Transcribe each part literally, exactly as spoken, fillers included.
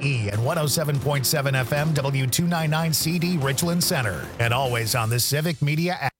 E and one oh seven point seven F M W two ninety-nine C D Richland Center. And always on the Civic Media app.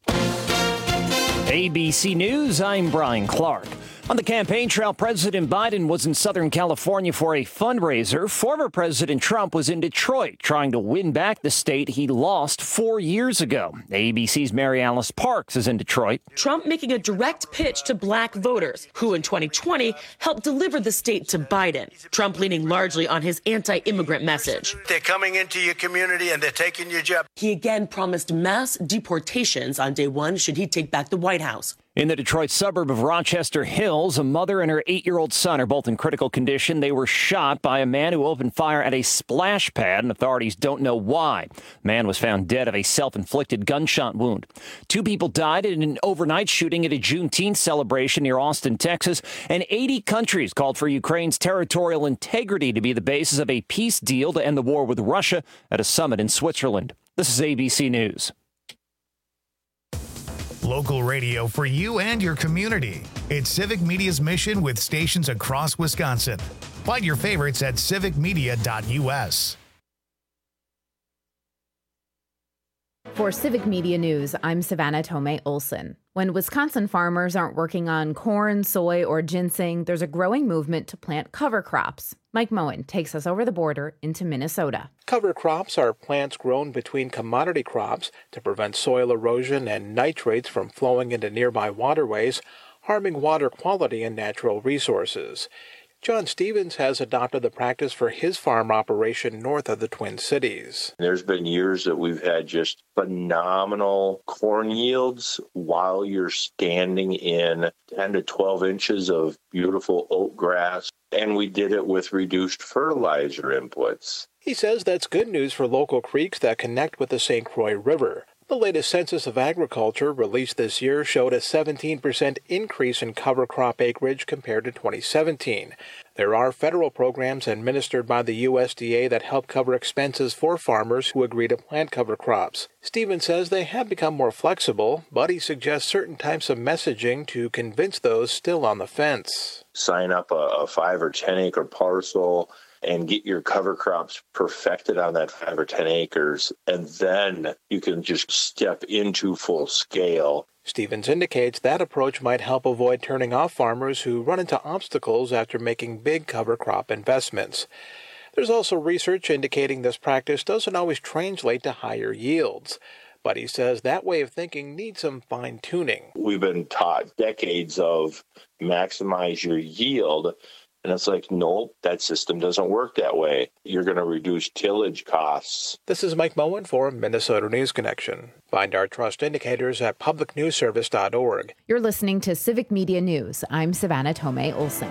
A B C News, I'm Brian Clark. On the campaign trail, President Biden was in Southern California for a fundraiser. Former President Trump was in Detroit trying to win back the state he lost four years ago. A B C's Mary Alice Parks is in Detroit. Trump making a direct pitch to black voters, who in twenty twenty helped deliver the state to Biden. Trump leaning largely on his anti-immigrant message. They're coming into your community and they're taking your job. He again promised mass deportations on day one should he take back the White House. In the Detroit suburb of Rochester Hills, a mother and her eight-year-old son are both in critical condition. They were shot by a man who opened fire at a splash pad, and authorities don't know why. The man was found dead of a self-inflicted gunshot wound. Two people died in an overnight shooting at a Juneteenth celebration near Austin, Texas, and eighty countries called for Ukraine's territorial integrity to be the basis of a peace deal to end the war with Russia at a summit in Switzerland. This is A B C News. Local radio for you and your community. It's Civic Media's mission with stations across Wisconsin. Find your favorites at civic media dot U S. For Civic Media News, I'm Savannah Tomei Olson. When Wisconsin farmers aren't working on corn, soy, or ginseng, there's a growing movement to plant cover crops. Mike Moen takes us over the border into Minnesota. Cover crops are plants grown between commodity crops to prevent soil erosion and nitrates from flowing into nearby waterways, harming water quality and natural resources. John Stevens has adopted the practice for his farm operation north of the Twin Cities. There's been years that we've had just phenomenal corn yields while you're standing in ten to twelve inches of beautiful oat grass, and we did it with reduced fertilizer inputs. He says that's good news for local creeks that connect with the Saint Croix River. The latest Census of Agriculture released this year showed a seventeen percent increase in cover crop acreage compared to twenty seventeen. There are federal programs administered by the U S D A that help cover expenses for farmers who agree to plant cover crops. Stevens says they have become more flexible, but he suggests certain types of messaging to convince those still on the fence. Sign up a, a five or ten acre parcel and get your cover crops perfected on that five or ten acres, and then you can just step into full scale. Stevens indicates that approach might help avoid turning off farmers who run into obstacles after making big cover crop investments. There's also research indicating this practice doesn't always translate to higher yields, but he says that way of thinking needs some fine-tuning. We've been taught decades of maximize your yield, and it's like, nope, that system doesn't work that way. You're going to reduce tillage costs. This is Mike Moen for Minnesota News Connection. Find our trust indicators at public news service dot org. You're listening to Civic Media News. I'm Savannah Tomei Olson.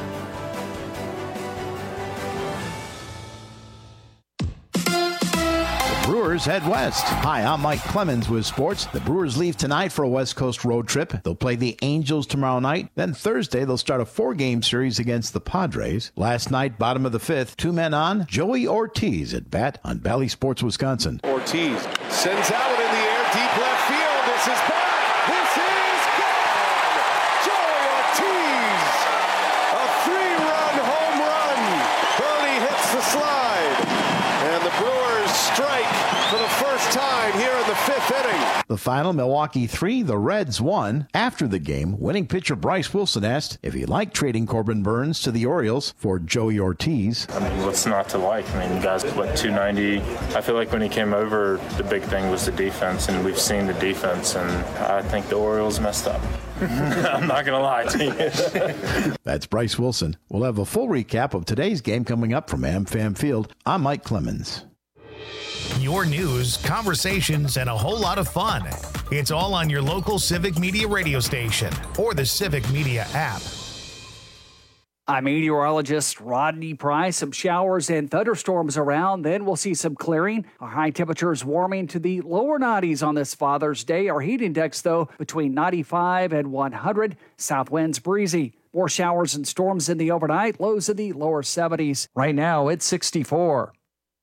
Brewers head west. Hi, I'm Mike Clemens with sports. The Brewers leave tonight for a West Coast road trip. They'll play the Angels tomorrow night. Then Thursday, they'll start a four-game series against the Padres. Last night, bottom of the fifth, two men on. Joey Ortiz at bat on Bally Sports, Wisconsin. Ortiz sends out in the air, deep left field. This is back. This is gone. Joey Ortiz, a three-run home run. Bernie hits the slide, and the Brewers strike for the first time here in the fifth inning. The final, Milwaukee three, the Reds one. After the game, winning pitcher Bryce Wilson asked if he liked trading Corbin Burns to the Orioles for Joey Ortiz. I mean, what's not to like? I mean, the guy's what, two ninety. I feel like when he came over, the big thing was the defense, and we've seen the defense, and I think the Orioles messed up. I'm not going to lie to you. That's Bryce Wilson. We'll have a full recap of today's game coming up from AmFam Field. I'm Mike Clemens. Your news, conversations, and a whole lot of fun. It's all on your local Civic Media radio station or the Civic Media app. I'm meteorologist Rodney Price. Some showers and thunderstorms around. Then we'll see some clearing. Our high temperatures warming to the lower nineties on this Father's Day. Our heat index, though, between ninety-five and one hundred. South winds breezy. More showers and storms in the overnight. Lows in the lower seventies. Right now, it's sixty-four.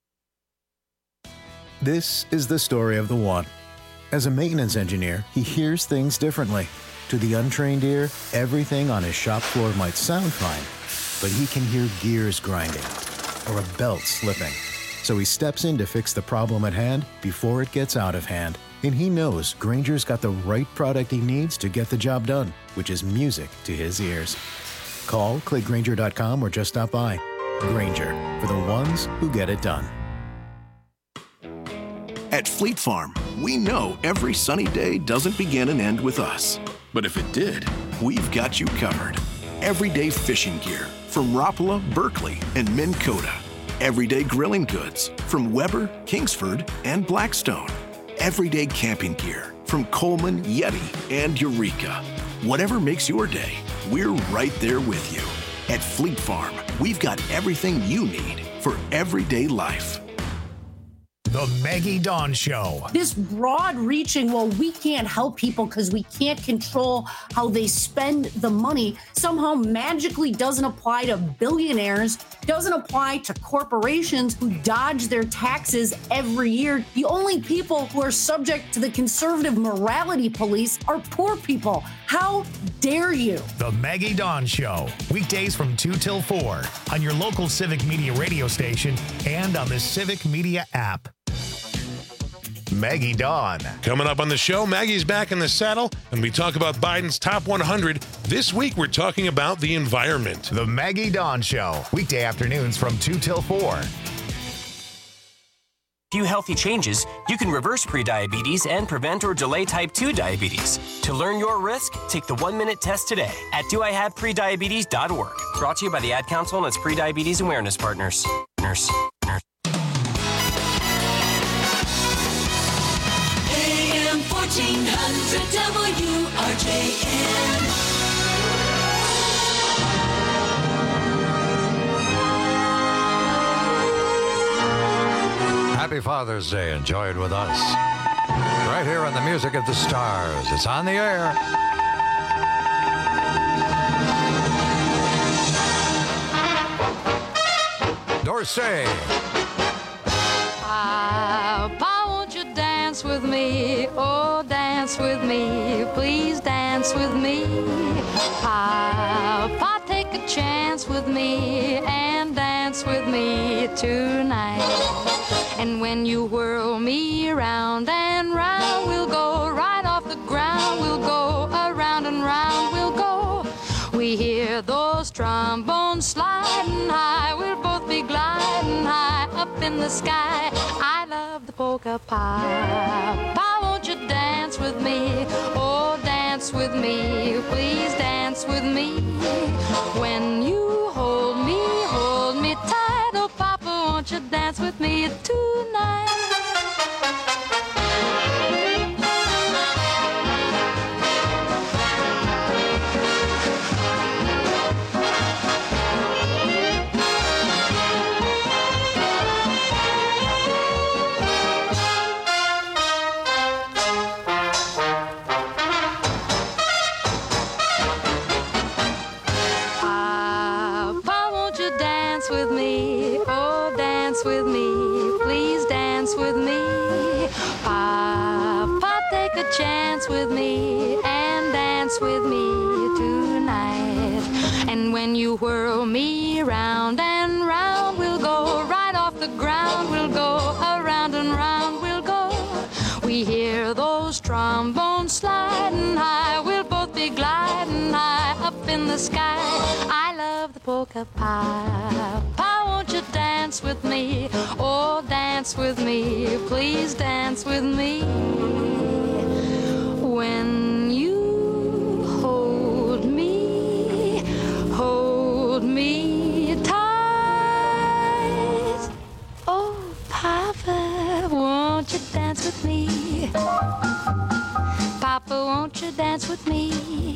This is the story of the one. As a maintenance engineer, he hears things differently. To the untrained ear, everything on his shop floor might sound fine, but he can hear gears grinding or a belt slipping. So he steps in to fix the problem at hand before it gets out of hand. And he knows Grainger's got the right product he needs to get the job done, which is music to his ears. Call, click Grainger dot com, or just stop by. Grainger, for the ones who get it done. At Fleet Farm, we know every sunny day doesn't begin and end with us. But if it did, we've got you covered. Everyday fishing gear from Rapala, Berkeley, and Minn Kota. Everyday grilling goods from Weber, Kingsford, and Blackstone. Everyday camping gear from Coleman, Yeti, and Eureka. Whatever makes your day, we're right there with you. At Fleet Farm, we've got everything you need for everyday life. The Maggie Dawn Show. This broad-reaching, well, we can't help people because we can't control how they spend the money, somehow magically doesn't apply to billionaires, doesn't apply to corporations who dodge their taxes every year. The only people who are subject to the conservative morality police are poor people. How dare you? The Maggie Dawn Show. Weekdays from two till four on your local Civic Media radio station and on the Civic Media app. Maggie Dawn. Coming up on the show, Maggie's back in the saddle, and we talk about Biden's top one hundred. This week, we're talking about the environment. The Maggie Dawn Show. Weekday afternoons from two till four. Few healthy changes, you can reverse prediabetes and prevent or delay type two diabetes. To learn your risk, take the one-minute test today at do I have prediabetes dot org. Brought to you by the Ad Council and its Prediabetes Awareness Partners. Nurse. Nurse. A M fourteen hundred W R J N. Happy Father's Day. Enjoy it with us. Right here on the Music of the Stars. It's on the air. Dorsey. Papa, won't you dance with me? Oh, dance with me. Please dance with me. Papa, take a chance with me and dance with me tonight. And when you whirl me round and round, we'll go right off the ground. We'll go around and round, we'll go. We hear those trombones sliding high. We'll both be gliding high up in the sky. I love the polka pie. Pie, won't you dance with me? Oh, dance with me. Please dance with me. When you hold me, hold me tight. Oh, Papa, won't you dance with me tonight? With me, please dance with me. Papa, take a chance with me and dance with me tonight. And when you whirl me round and round, we'll go right off the ground. We'll go around and round, we'll go. We hear those trombones sliding high. We'll both be gliding high up in the sky. I love the polka pie. Pie, won't you dance with me? Oh, dance with me. Please dance with me. When you hold me, hold me tight. Oh, Papa, won't you dance with me? Papa, won't you dance with me?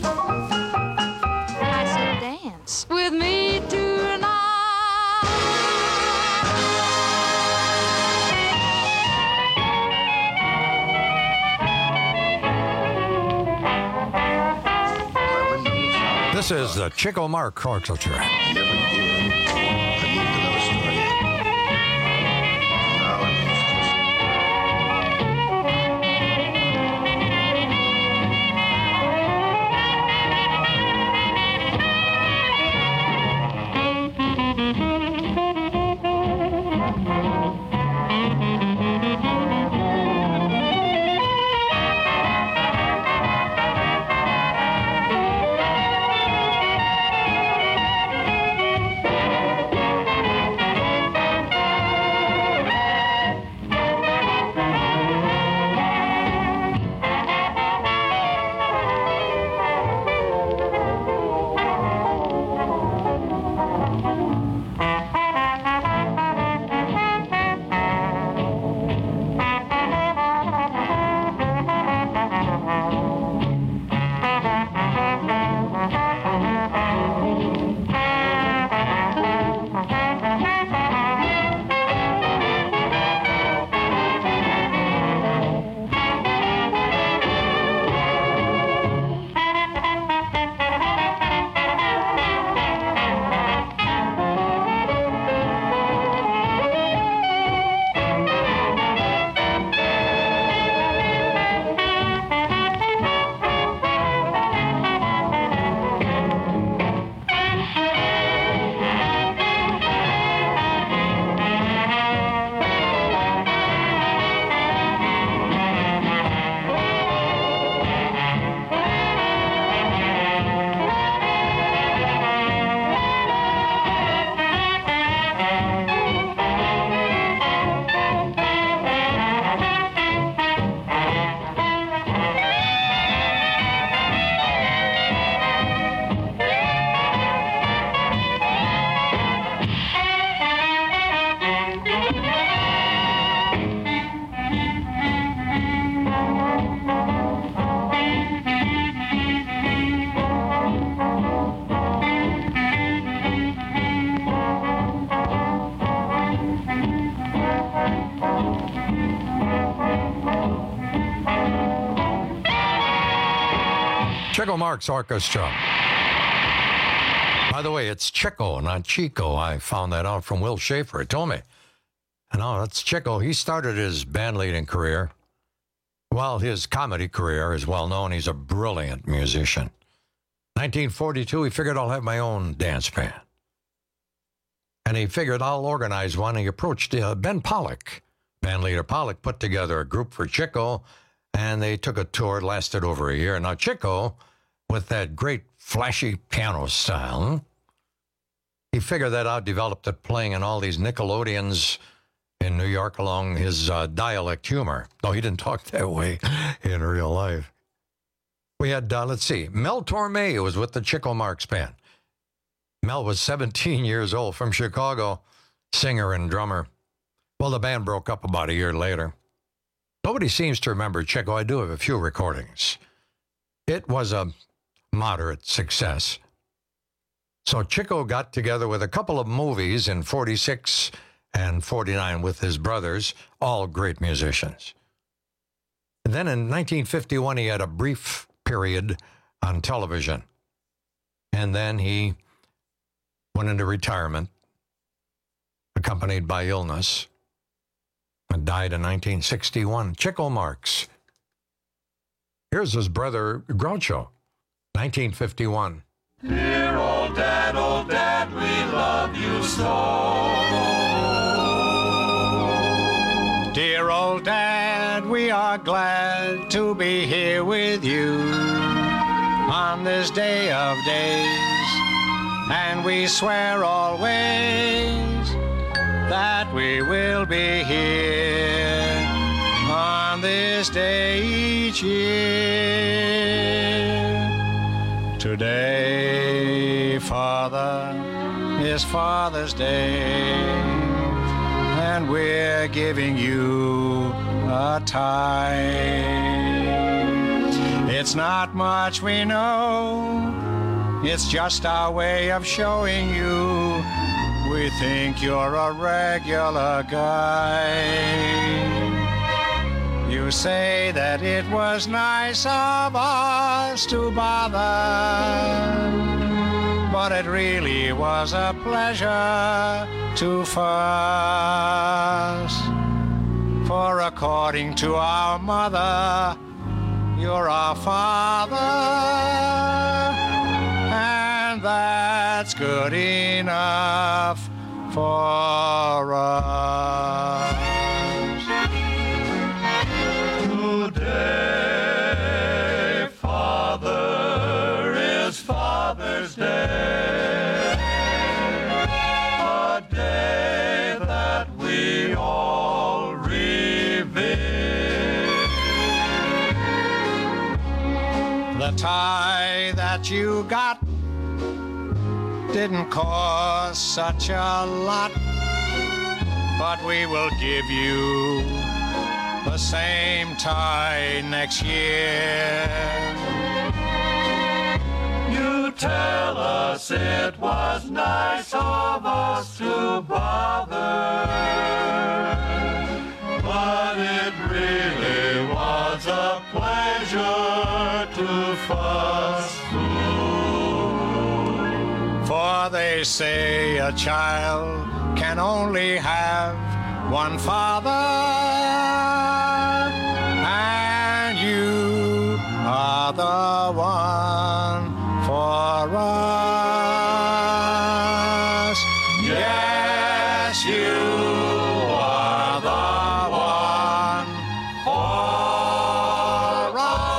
I said dance with me tonight. This is the Chico Mark Orchestra. Chico Marx Orchestra. By the way, it's Chico, not Chico. I found that out from Will Schaefer. He told me. No, that's Chico. He started his band leading career. While his comedy career is well known, he's a brilliant musician. nineteen forty-two, he figured I'll have my own dance band. And he figured I'll organize one. He approached uh, Ben Pollock. Band leader Pollock put together a group for Chico, and they took a tour. It lasted over a year. Now, Chico, with that great flashy piano style, he figured that out, developed it playing in all these Nickelodeons in New York along his uh, dialect humor. No, he didn't talk that way in real life. We had, uh, let's see, Mel Torme was with the Chico Marx Band. Mel was seventeen years old, from Chicago, singer and drummer. Well, the band broke up about a year later. Nobody seems to remember Chico. I do have a few recordings. It was a moderate success. So Chico got together with a couple of movies in forty-six and forty-nine with his brothers, all great musicians. And then in nineteen fifty-one, he had a brief period on television. And then he went into retirement, accompanied by illness, and died in nineteen sixty-one. Chico Marx. Here's his brother Groucho, nineteen fifty-one. Dear old dad, old dad, we love you so. Dear old dad, we are glad to be here with you on this day of days. And we swear always that we will be here on this day each year. Today, Father, is Father's Day, and we're giving you a tie. It's not much we know, it's just our way of showing you we think you're a regular guy. You say that it was nice of us to bother, but it really was a pleasure to fuss. For according to our mother, you're our father, and that's good enough for us. Today, Father, is Father's Day, a day that we all revere. The tie that you got didn't cost such a lot, but we will give you the same tie next year. You tell us it was nice of us to bother, but it really was a pleasure to fuss through. For they say a child can only have one father, and you are the one for us. Yes, you are the one for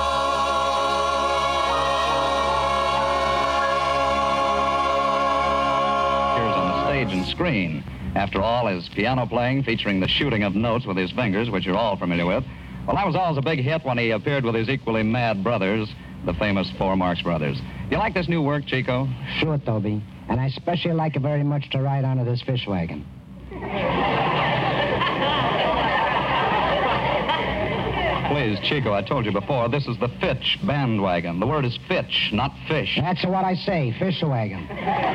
us. Here's on the stage and screen. After all, his piano playing featuring the shooting of notes with his fingers, which you're all familiar with. Well, that was always a big hit when he appeared with his equally mad brothers, the famous four Marx Brothers. You like this new work, Chico? Sure, Toby. And I especially like it very much to ride onto this fish wagon. Please, Chico, I told you before, this is the Fitch bandwagon. The word is Fitch, not fish. That's what I say, fish wagon.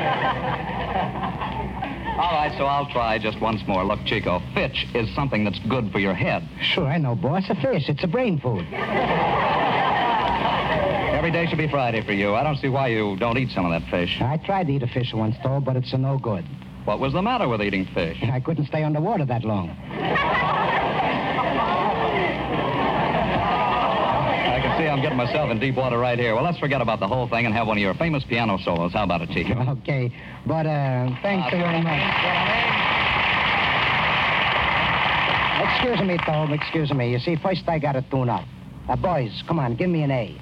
All right, so I'll try just once more. Look, Chico, Fitch is something that's good for your head. Sure, I know, boy. It's a fish. It's a brain food. Here Every day should be Friday for you. I don't see why you don't eat some of that fish. I tried to eat a fish once, though, but it's a no good. What was the matter with eating fish? I couldn't stay underwater that long. I can see I'm getting myself in deep water right here. Well, let's forget about the whole thing and have one of your famous piano solos. How about it, Chico? Okay, but uh, thanks uh, very much. Excuse me, Tom, excuse me. You see, first I got to tune up. Uh, boys, come on, give me an A.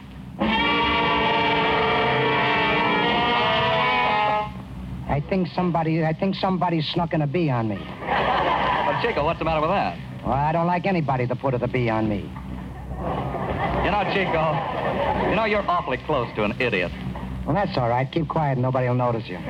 I think somebody, I think somebody snuck in a B on me. But, Chico, what's the matter with that? Well, I don't like anybody to put a B on me. You know, Chico, you know, you're awfully close to an idiot. Well, that's all right. Keep quiet and nobody will notice you.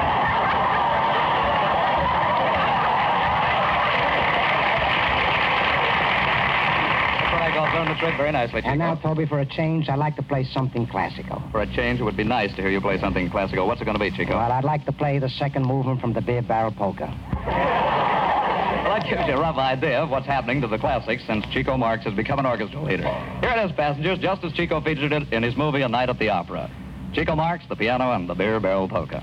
I'll learn the trick very nicely, Chico. And now, Toby, for a change, I'd like to play something classical. For a change, it would be nice to hear you play something classical. What's it going to be, Chico? Well, I'd like to play the second movement from the Beer Barrel Polka. Well, that gives you a rough idea of what's happening to the classics since Chico Marx has become an orchestra leader. Here it is, passengers, just as Chico featured it in his movie A Night at the Opera. Chico Marx, the piano, and the Beer Barrel Polka.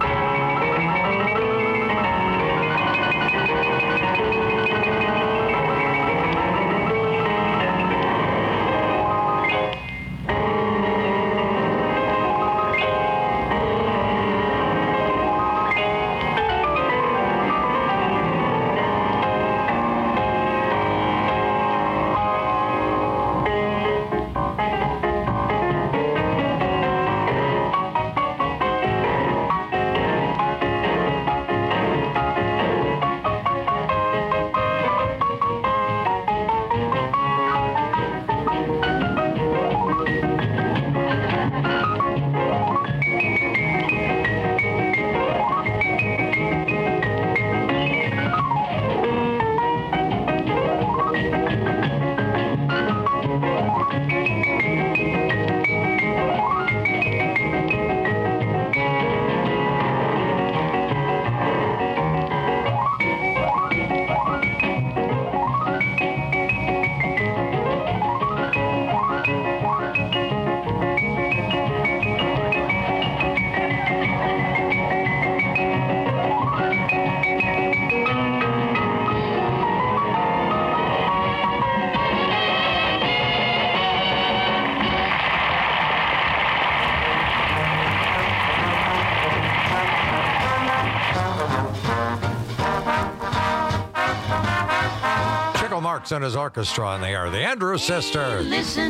And his orchestra, and they are the Andrews Sisters. Listen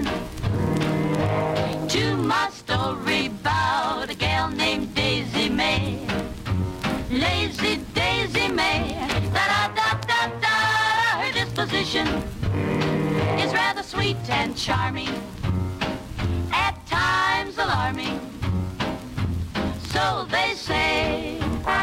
to my story about a gal named Daisy May. Lazy Daisy May. Da-da-da-da-da. Her disposition is rather sweet and charming, at times alarming. So they say.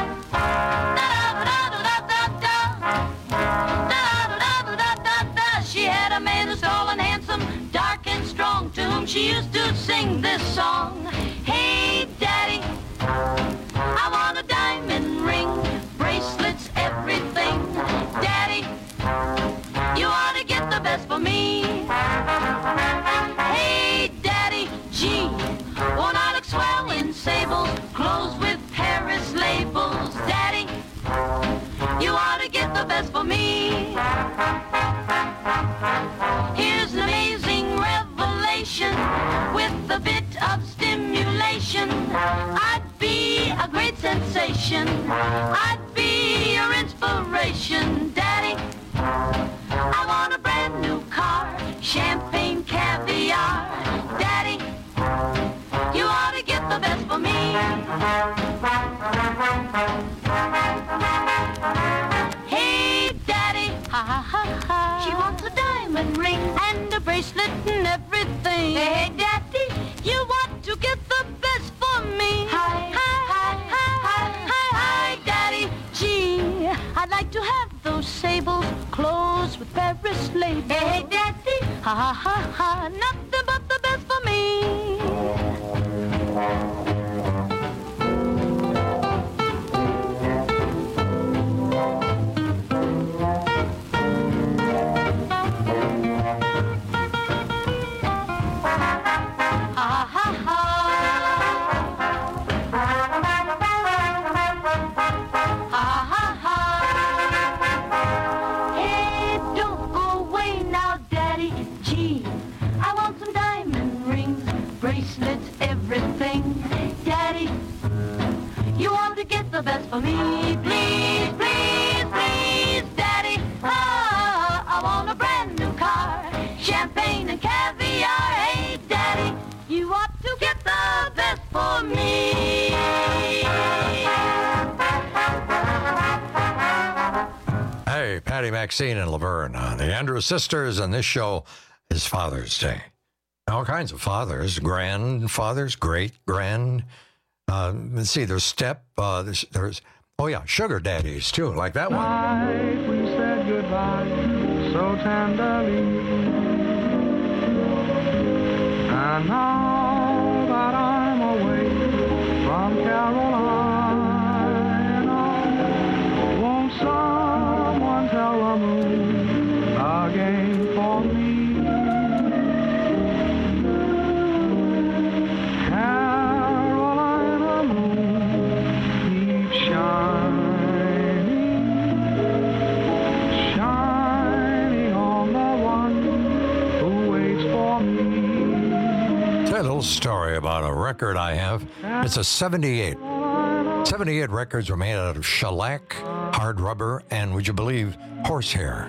She had a man who's tall and handsome, dark and strong, to whom she used to sing this song. Hey, Daddy, I want a diamond ring, bracelets, everything. Daddy, you ought to get the best for me. Hey, Daddy, gee, won't I look swell in sables, clothes with Paris labels? Daddy, you ought to get the best for me. Here's an amazing revelation with a bit of stimulation. I'd be a great sensation. I'd be your inspiration, Daddy. I want a brand new car, champagne, caviar. Daddy, you ought to get the best for me. Hey, Daddy, ha ha ha ha. She wants a diamond ring and a bracelet and everything. Hey, Daddy, you want to get the best for me. Hi, hi, hi, hi, hi, hi, hi, Daddy. Gee, I'd like to have those sables, clothes with Paris labels. Hey, Daddy, ha ha ha ha. Nothing but the best for me. Ha ha ha. for me, please, please, please, Daddy. Oh, I want a brand new car, champagne and caviar. Hey, Daddy, you ought to get the best for me. Hey, Patty Maxine and Laverne, uh, the Andrews Sisters, and this show is Father's Day. All kinds of fathers, grandfathers, great grand. Uh, let's see, there's step. Uh, there's, there's, oh yeah, sugar daddies too, like that one. Night we said goodbye so tenderly, and now that I'm away from Carolina, won't someone tell the moon again for me? Carolina moon, keep shining, shining on the one who waits for me. Tell you a little story about a record I have. It's a seventy-eight. seventy-eight records were made out of shellac, hard rubber, and would you believe, horsehair.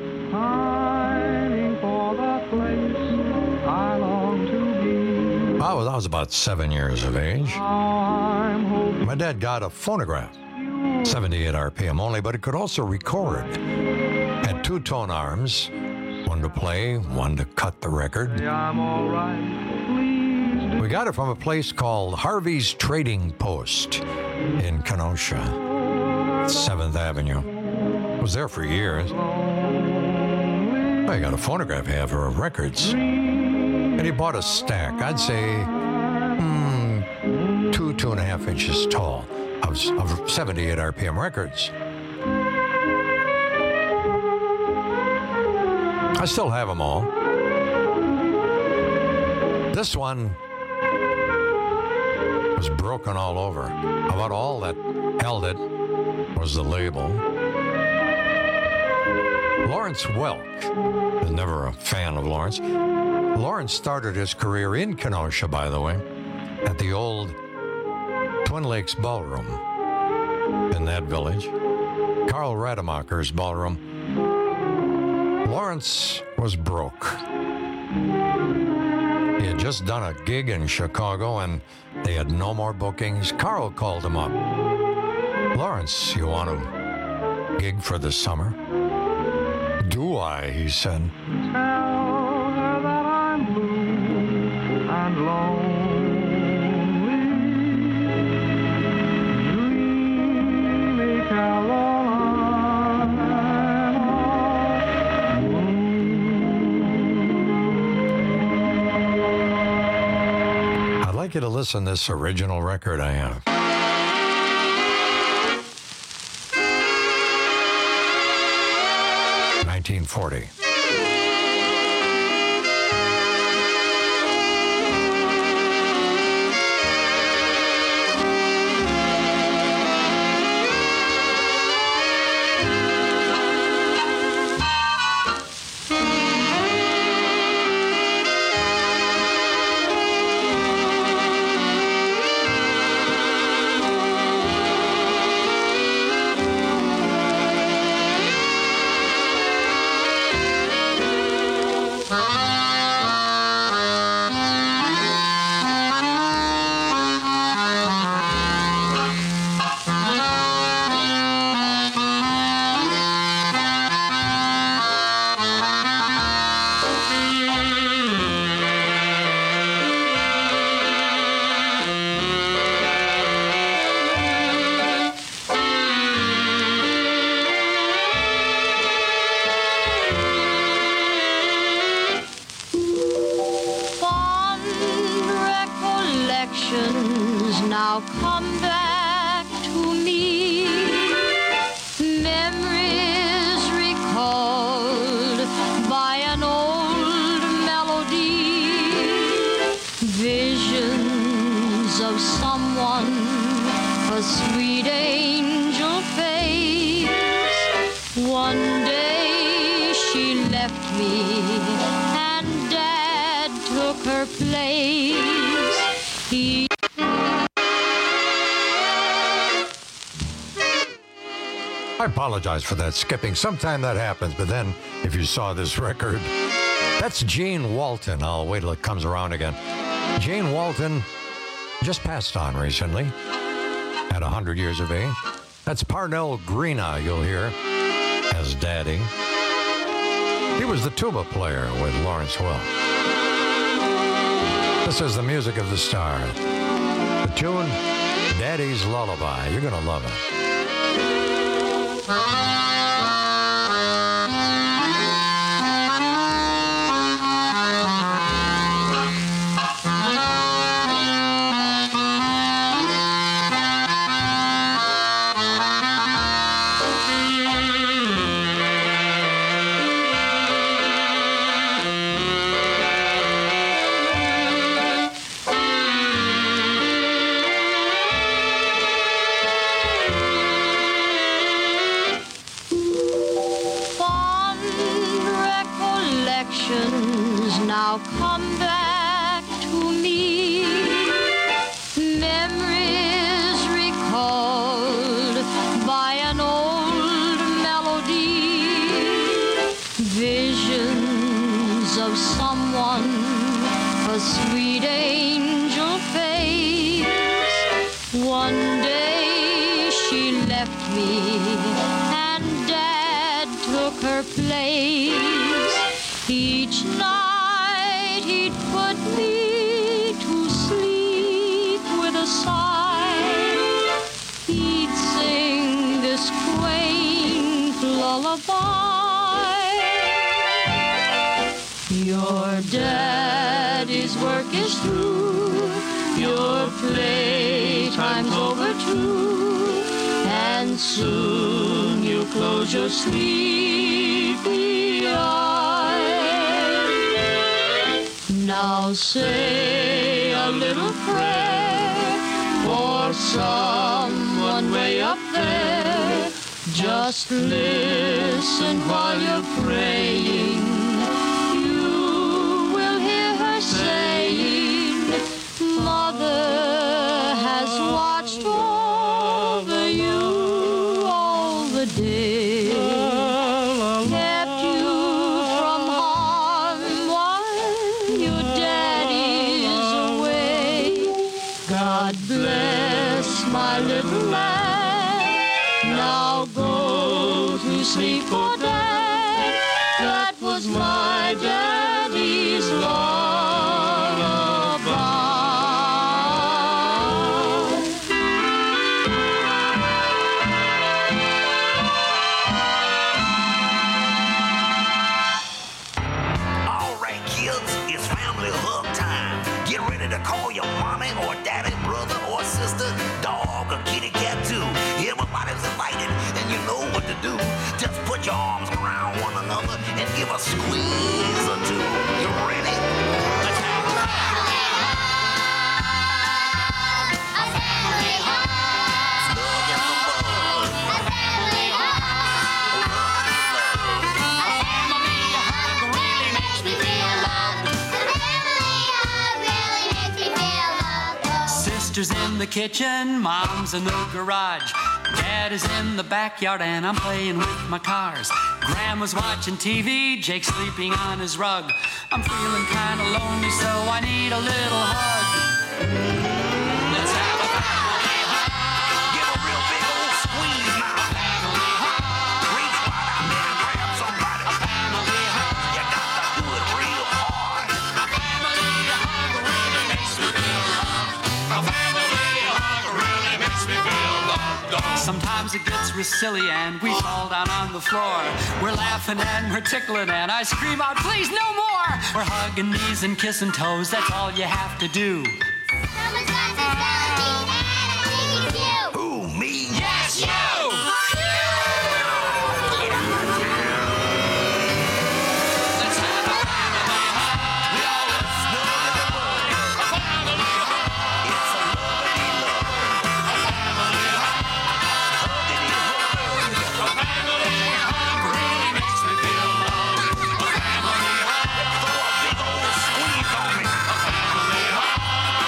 Pining for the place I long to be. I was, I was about seven years of age. My dad got a phonograph, seventy-eight R P M only, but it could also record. Had two tone arms, one to play, one to cut the record. I'm all right, please. We got it from a place called Harvey's Trading Post in Kenosha, seventh Avenue. I was there for years. I got a phonograph halver of records. And he bought a stack, I'd say mm, two, two and a half inches tall of, of seventy-eight R P M records. I still have them all. This one was broken all over. About all that held it was the label. Lawrence Welk was never a fan of Lawrence. Lawrence started his career in Kenosha, by the way, at the old Twin Lakes Ballroom in that village. Carl Rademacher's ballroom. Lawrence was broke. He had just done a gig in Chicago and they had no more bookings. Carl called him up. Lawrence, you want to gig for the summer? Do I, he said. Tell her that I'm blue and lonely. Dreamy Carolina. I'd like you to listen to this original record I have. nineteen forty. Now come back to me, memories recalled by an old melody, visions of someone, a sweet angel face. One day she left me and Dad took her place. He I apologize for that skipping. Sometime that happens, but then if you saw this record, that's Gene Walton. I'll wait till it comes around again. Gene Walton just passed on recently at one hundred years of age. That's Parnell Greena you'll hear as Daddy. He was the tuba player with Lawrence Welk. This is the music of the stars. The tune, Daddy's Lullaby. You're going to love it. Now come back to me, memories recalled by an old melody, visions of someone, a sweet angel face. One day she left me and Dad took her place. Each night he'd put me to sleep with a sigh. He'd sing this quaint lullaby. Your daddy's work is through, your playtime's over too, and soon you'll close your sleepy eyes. Now say a little prayer for someone way up there. Just listen while you're praying. You will hear her saying, Mother has watched over you all the day, kept you from harm while your daddy's away. God bless my little lad. Now go to sleep, for Dad. That was my daddy's lullaby. All right, kids, it's family hug time. Get ready to call your mommy or daddy, brother or sister, dog or kitty cat too. Everybody's invited, and you know what to do. Just put your arms around one another and give a squeeze or two. You ready? Let's have a family hug. A family hug. Snug in the bud. A family hug. A family hug really makes me feel loved. A family hug really makes me feel loved. Sister's in the kitchen, mom's in the garage. Dad is in the backyard and I'm playing with my cars. Grandma's watching T V, Jake's sleeping on his rug. I'm feeling kinda lonely, so I need a little hug. Let's have a family hug. Give a real big old squeeze now. A family hug. Reach right out there and grab somebody. A family hug. You got to do it real hard. A family hug really makes me feel loved. A family hug really makes me feel loved. Sometimes it gets real silly and we fall down on the floor. We're laughing and we're tickling and I scream out, please no more. We're hugging knees and kissing toes, that's all you have to do. Who, me? Yes, you! Let's have a family hug. We all look snug in the bud. A family hug. It's a lovely love. A family hug. A family hug really makes me feel loved. A family hug. Throw a big old squeeze on me. A family hug.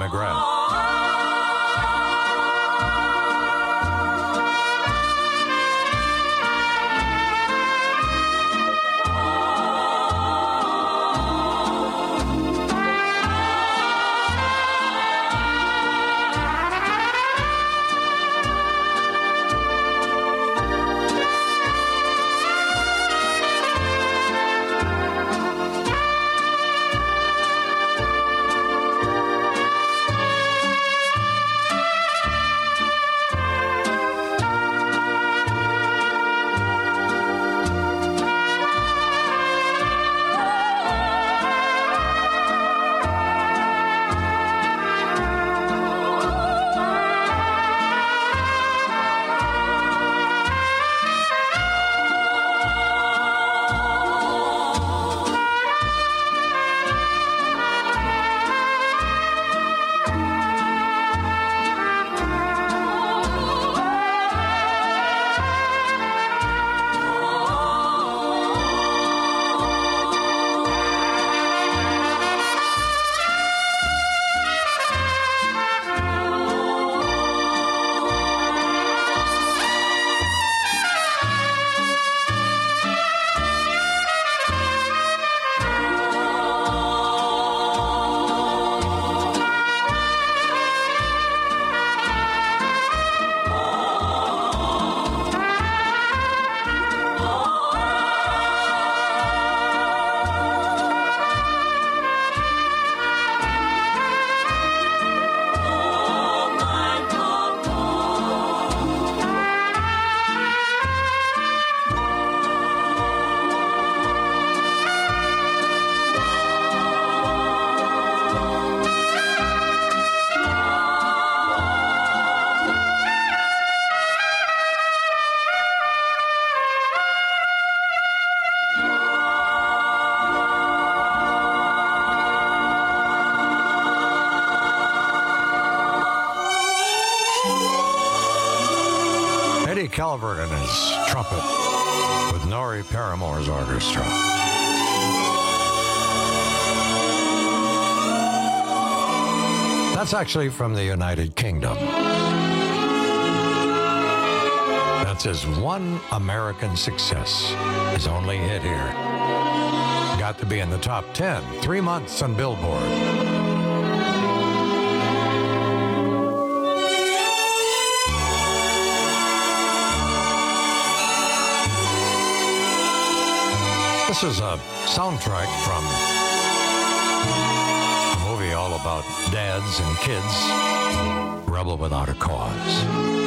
Vinaigrette. Calvert and his trumpet with Norrie Paramore's orchestra. That's actually from the United Kingdom. That's his one American success, his only hit here. Got to be in the top ten, three months on Billboard. This is a soundtrack from a movie all about dads and kids, Rebel Without a Cause.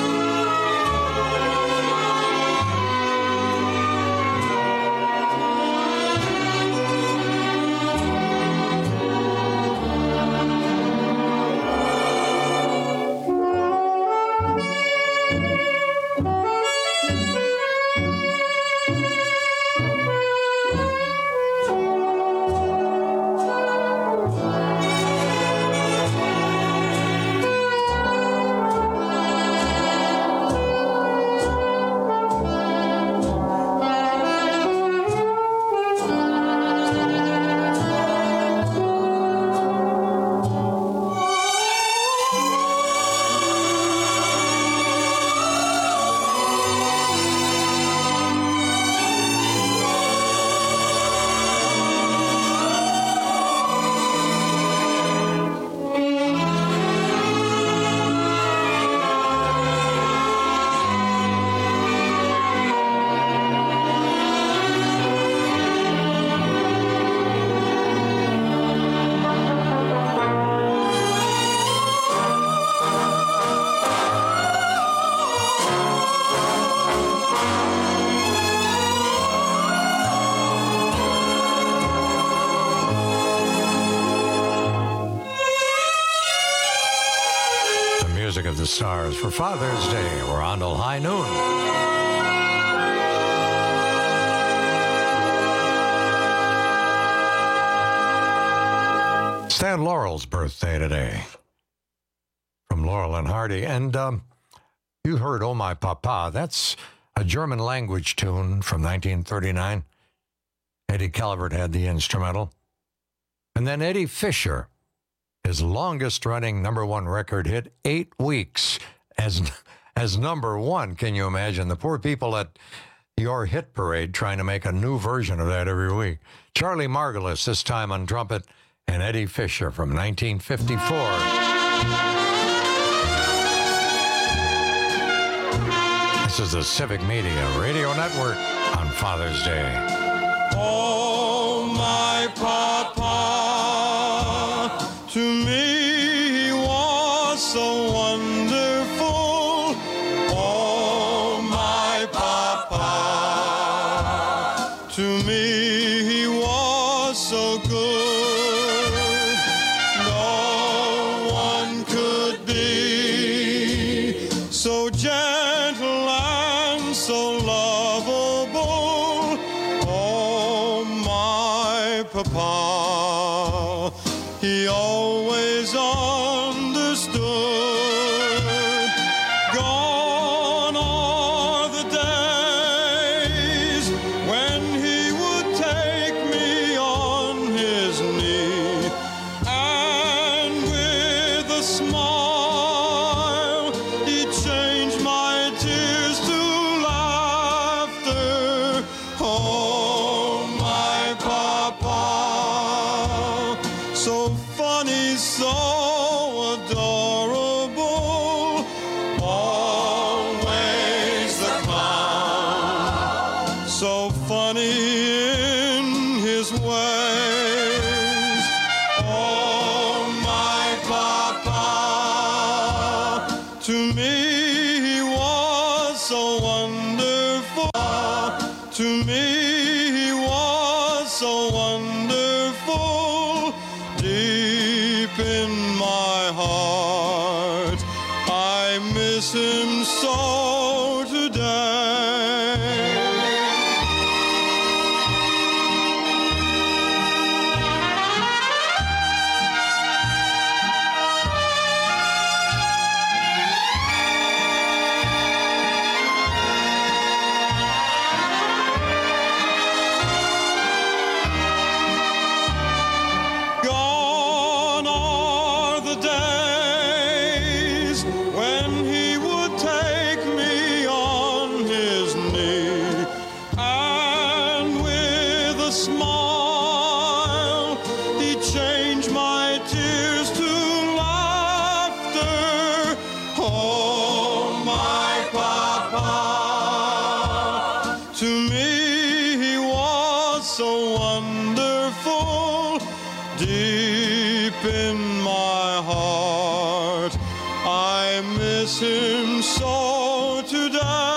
Of the Stars for Father's Day. We're on till high noon. Stan Laurel's birthday today. From Laurel and Hardy. And um, you heard Oh My Papa. That's a German language tune from nineteen thirty-nine. Eddie Calvert had the instrumental. And then Eddie Fisher his longest-running number one record hit eight weeks as as number one. Can you imagine the poor people at your hit parade trying to make a new version of that every week? Charlie Margulis, this time on trumpet, and Eddie Fisher from nineteen fifty-four. This is the Civic Media Radio Network on Father's Day. Oh, my papa, to me he was so wonderful. Oh, my papa, to me he was so good. No one could be so gentle and so lovable. Oh, my papa, he always understood. Gone are the days when he would take me on his knee, and with a smile he'd change my tears to laughter. Oh, my papa, so funny, so adorable, always the clown, so funny in his ways. Oh, my papa, to me he was so wonderful. To me he was so wonderful. Deep in my heart, I miss him so today. Gone are the days when he would take me on his knee, and with a smile he'd change my tears to laughter. Oh, my papa, to me he was so wonderful. Deep in my heart, I miss him so today.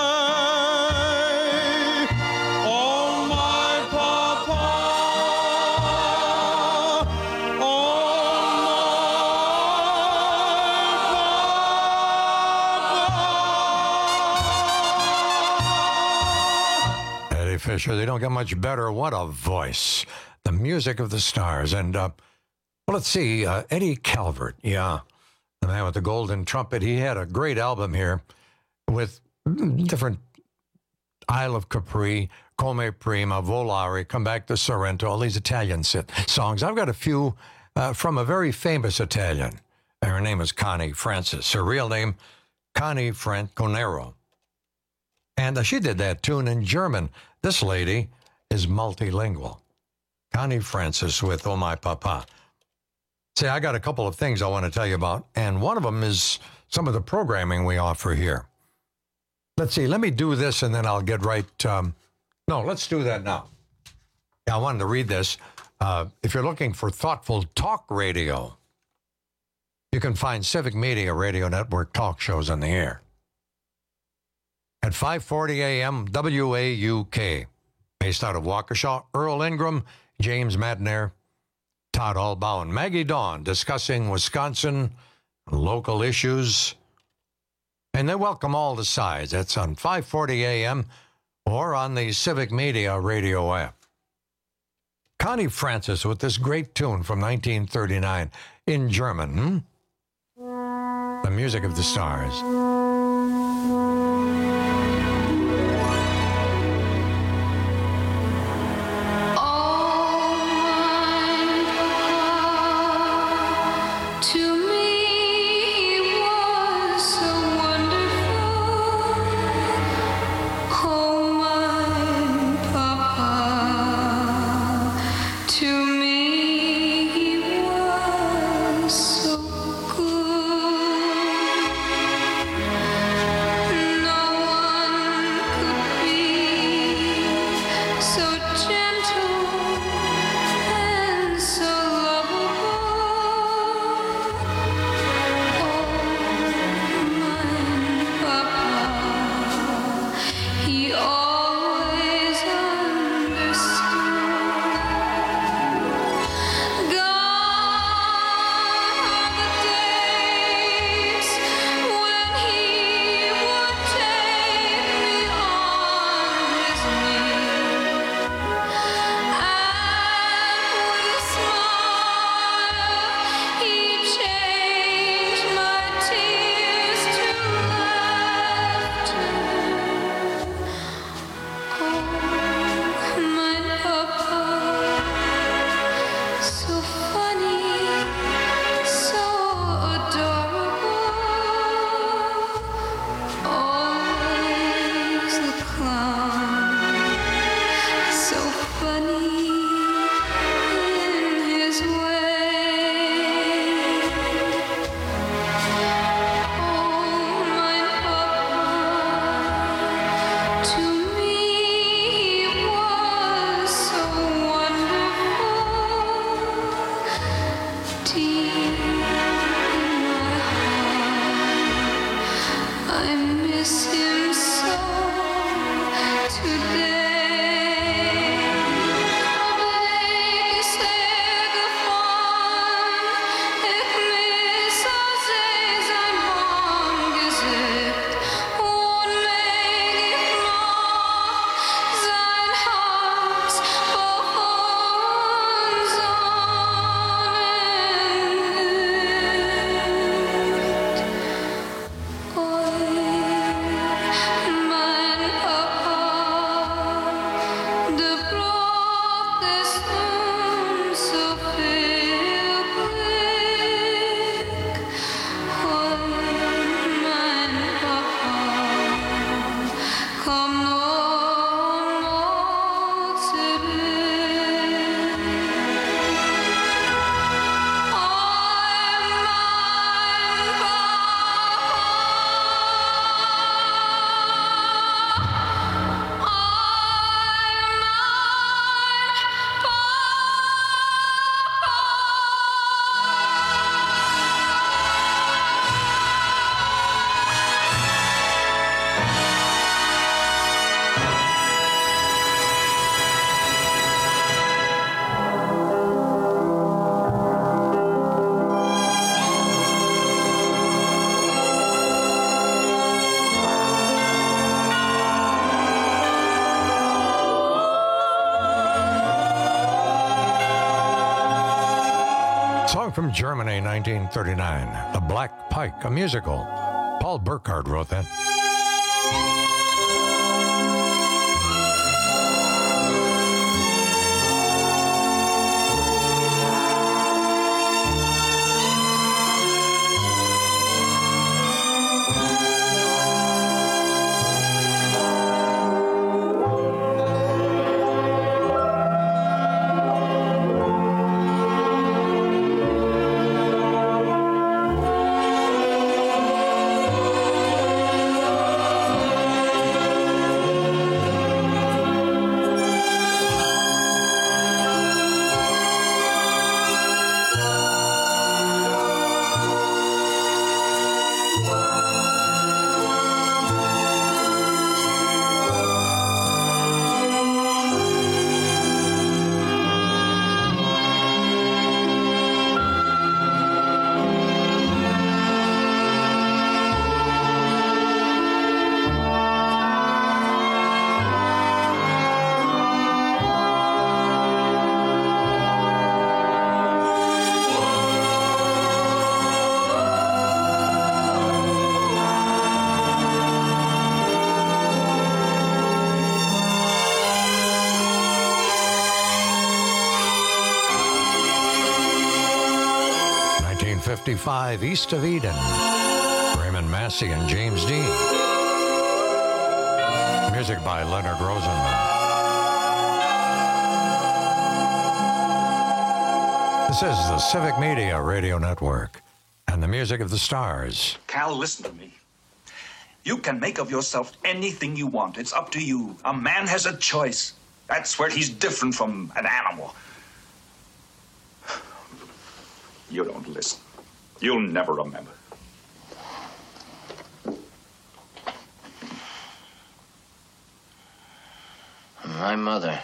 Oh, my papa, Eddie Fisher, they don't get much better. What a voice. The music of the stars. And, uh, well, let's see, uh, Eddie Calvert, yeah, the man with the golden trumpet. He had a great album here with different Isle of Capri, Come Prima, Volare, Come Back to Sorrento, all these Italian sit- songs. I've got a few uh, from a very famous Italian. Her name is Connie Francis. Her real name, Connie Franconero. And uh, she did that tune in German. This lady is multilingual. Connie Francis with Oh My Papa. Say, I got a couple of things I want to tell you about, and one of them is some of the programming we offer here. Let's see, let me do this, and then I'll get right... Um, no, let's do that now. Yeah, I wanted to read this. Uh, if you're looking for thoughtful talk radio, you can find Civic Media Radio Network talk shows on the air. At five forty a.m., W A U K, based out of Waukesha, Earl Ingram, James Madner, Todd Albaugh, and Maggie Dawn discussing Wisconsin local issues. And they welcome all the sides. That's on five forty a.m. or on the Civic Media radio app. Connie Francis with this great tune from nineteen thirty-nine in German. Hmm? The music of the stars. Song from Germany, nineteen thirty-nine. The Black Pike, a musical. Paul Burkhardt wrote that. fifty-five, East of Eden. Raymond Massey and James Dean. Music by Leonard Rosenman. This is the Civic Media Radio Network and the music of the stars. Cal, listen to me. You can make of yourself anything you want. It's up to you. A man has a choice. That's where he's different from an animal. You don't listen. You'll never remember. My mother.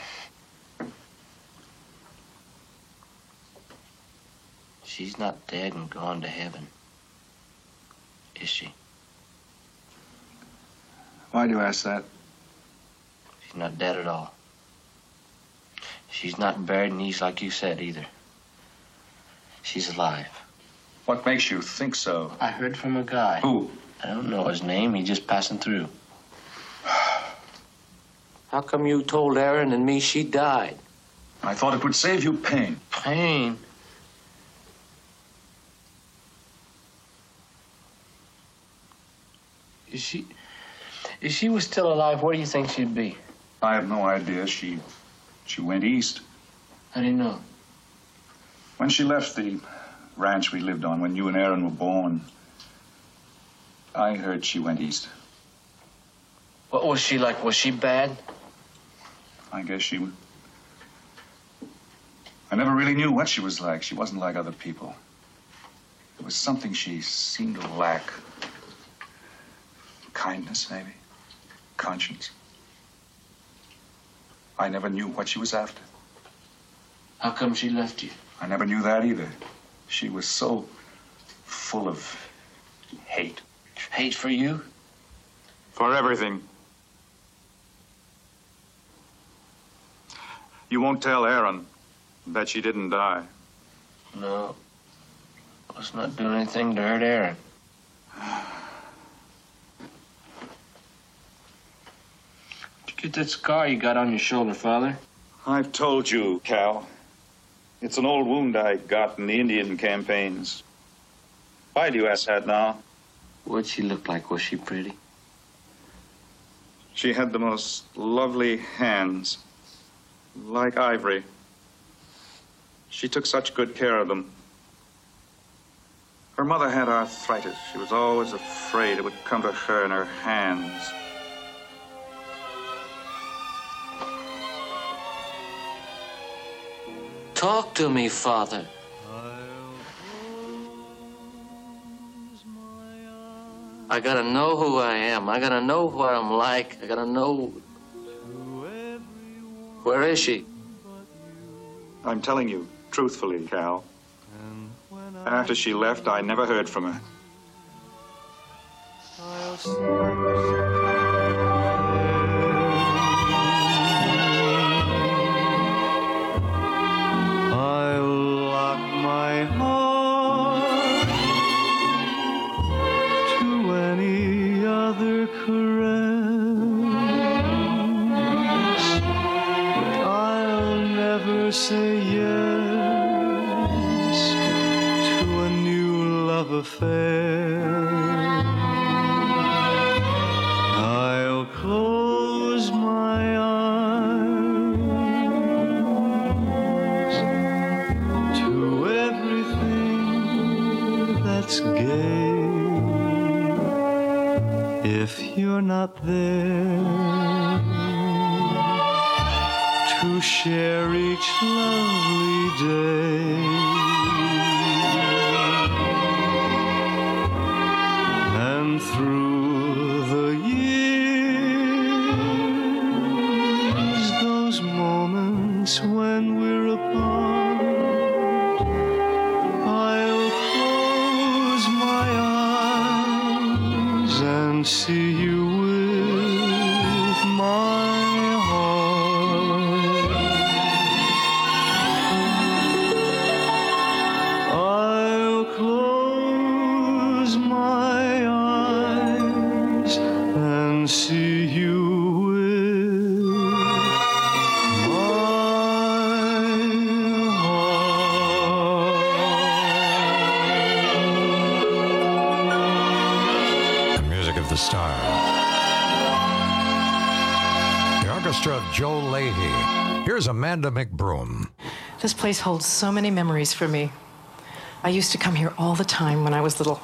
She's not dead and gone to heaven, is she? Why do you ask that? She's not dead at all. She's not buried in East like you said either. She's alive. What makes you think so? I heard from a guy. Who? I don't know his name. He's just passing through. How come you told Aaron and me she died? I thought it would save you pain. Pain? If she... If she was still alive, where do you think she'd be? I have no idea. She... She went east. How do you know? When she left the ranch we lived on, when you and Aaron were born, I heard she went east. What was she like? Was she bad? I guess she was. I never really knew what she was like. She wasn't like other people. There was something she seemed to lack. Kindness, maybe. Conscience. I never knew what she was after. How come she left you? I never knew that either. She was so full of hate. Hate for you? For everything. You won't tell Aaron that she didn't die. No. Let's not do anything to hurt Aaron. Did you get that scar you got on your shoulder, Father? I've told you, Cal. It's an old wound I got in the Indian campaigns. Why do you ask that now? What'd she look like? Was she pretty? She had the most lovely hands, like ivory. She took such good care of them. Her mother had arthritis. She was always afraid it would come to her in her hands. Talk to me, Father. I gotta know who I am. I gotta know what I'm like. I gotta know... Where is she? I'm telling you, truthfully, Cal. After she left, I never heard from her. I'll lock my heart another caress, I'll never say yes to a new love affair. I'll close my eyes to everything that's gay. If you're not there to share each lovely day, and through the years, those moments when we're apart, I'll close my eyes and see you with my heart. I'll close my eyes and see you with The music of the stars. The orchestra of Joe Leahy. Here's Amanda McBroom. This place holds so many memories for me. I used to come here all the time when I was little.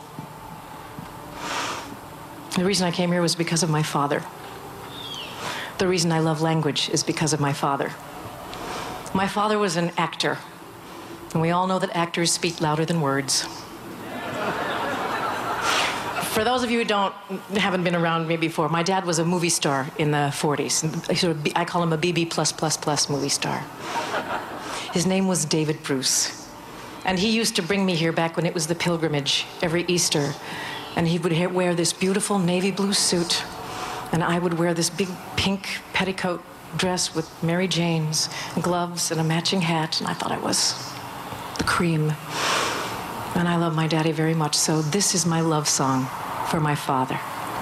The reason I came here was because of my father. The reason I love language is because of my father. My father was an actor, and we all know that actors speak louder than words. For those of you who don't, haven't been around me before, my dad was a movie star in the forties. I call him a B B plus plus plus movie star. His name was David Bruce. And he used to bring me here back when it was the pilgrimage every Easter. And he would ha- wear this beautiful navy blue suit. And I would wear this big pink petticoat dress with Mary Jane's gloves and a matching hat. And I thought I was the cream. And I love my daddy very much. So this is my love song for my father.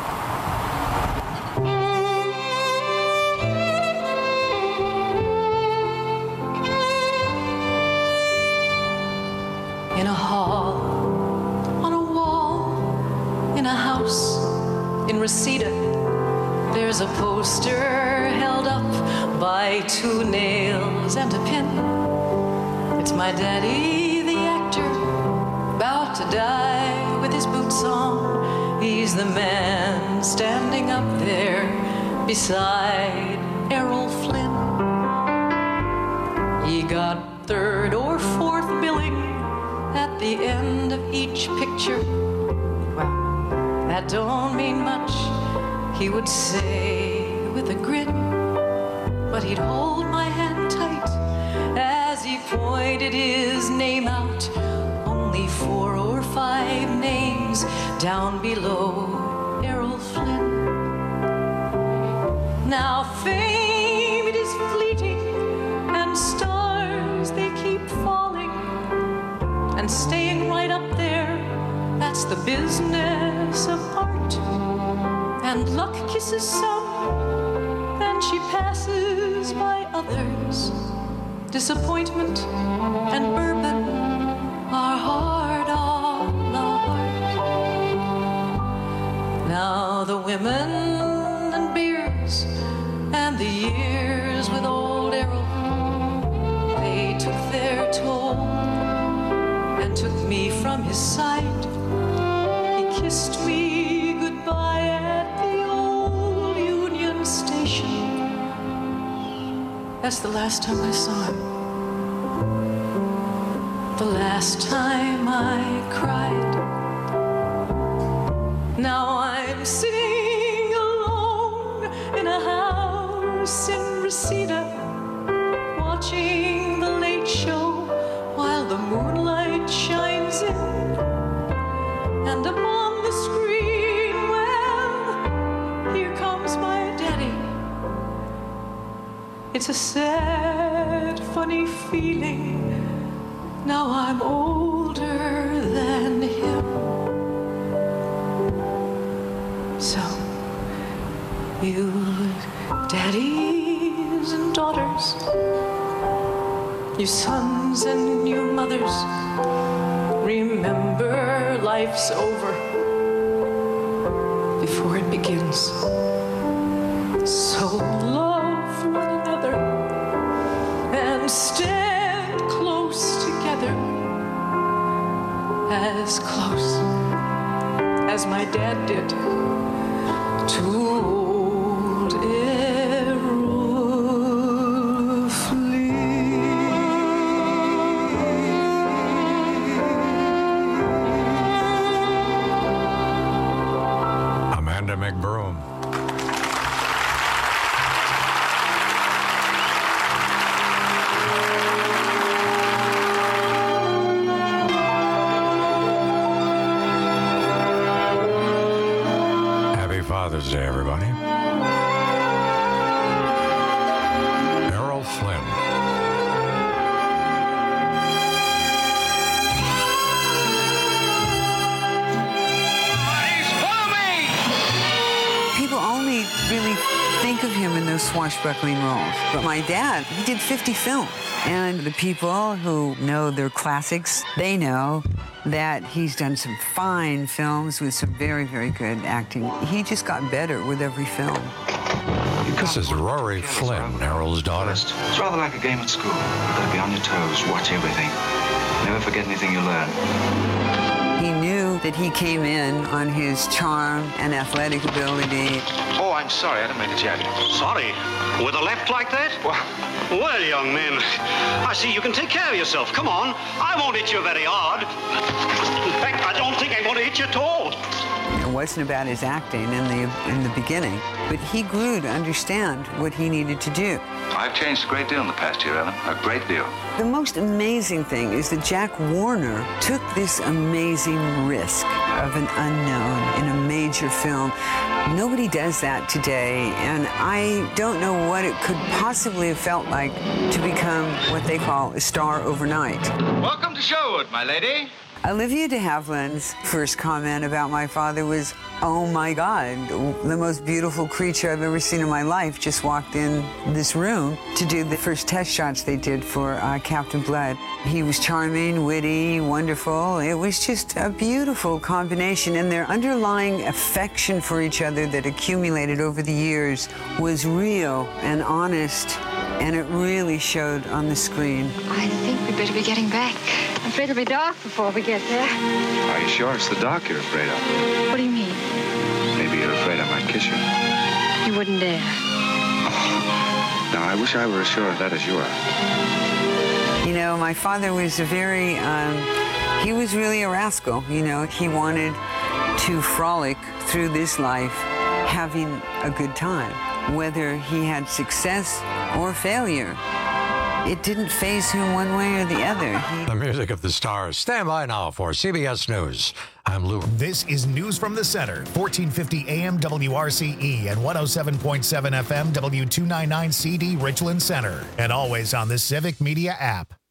In a hall, on a wall, in a house, in Reseda, there's a poster held up by two nails and a pin. It's my daddy, the actor, about to die with his boots on. He's the man standing up there beside Errol Flynn. He got third or fourth billing at the end of each picture. Well, that don't mean much, he would say with a grin. But he'd hold my hand tight as he pointed his name out. Only four or five names down below Errol Flynn. Now fame, it is fleeting, and stars, they keep falling. And staying right up there, that's the business of art. And luck kisses some, and she passes by others. Disappointment and bourbon are hard on the heart. Now the women and beers and the years with old Errol, they took their toll and took me from his side. He kissed me goodbye at the old Union Station. That's the last time I saw him. The last time I cried. Now I'm sitting alone in a house in Reseda, watching the late show while the moonlight shines in. And upon the screen, well, here comes my daddy. It's a sad, funny feeling. Now I'm older than him. So You daddies and daughters, you sons and you mothers, remember life's over before it begins. So love one another and stand close together, as close as my dad did to old Errol Flynn. Amanda McBroom. Father's Day, everybody. Errol Flynn. People only really think of him in those swashbuckling roles. But my dad, he did fifty films. And the people who know their classics, they know that he's done some fine films with some very, very good acting. He just got better with every film. This is Rory Flynn, Errol's daughter. It's rather like a game at school. You've got to be on your toes, watch everything. Never forget anything you learn. He knew that he came in on his charm and athletic ability. Oh, I'm sorry. I didn't mean to jab you. Sorry? With a left like that? Well, well, young man, I see you can take care of yourself. Come on. I won't hit you very hard. In fact, I don't think I'm going to hit you at all. It wasn't about his acting in the in the beginning, but he grew to understand what he needed to do. I've changed a great deal in the past year, Ellen. A great deal. The most amazing thing is that Jack Warner took this amazing risk of an unknown in a major film. Nobody does that today, and I don't know what it could possibly have felt like to become what they call a star overnight. Welcome to Sherwood, my lady. Olivia de Havilland's first comment about my father was, "Oh my God, the most beautiful creature I've ever seen in my life just walked in this room to do the first test shots they did for uh, Captain Blood." He was charming, witty, wonderful. It was just a beautiful combination, and their underlying affection for each other that accumulated over the years was real and honest, and it really showed on the screen. I think we'd better be getting back. I'm afraid it'll be dark before we get there. Are you sure it's the dark you're afraid of? What do you mean? Maybe you're afraid I might kiss you. You wouldn't dare. Now, I wish I were as sure of that as you are. You know, my father was a very, um, he was really a rascal. You know, he wanted to frolic through this life having a good time, whether he had success or failure. It didn't faze him one way or the other. He... The music of the stars. Stand by now for C B S News. I'm Lou. This is News from the Center, fourteen fifty A M W R C E and one oh seven point seven F M W two ninety-nine C D Richland Center, and always on the Civic Media app.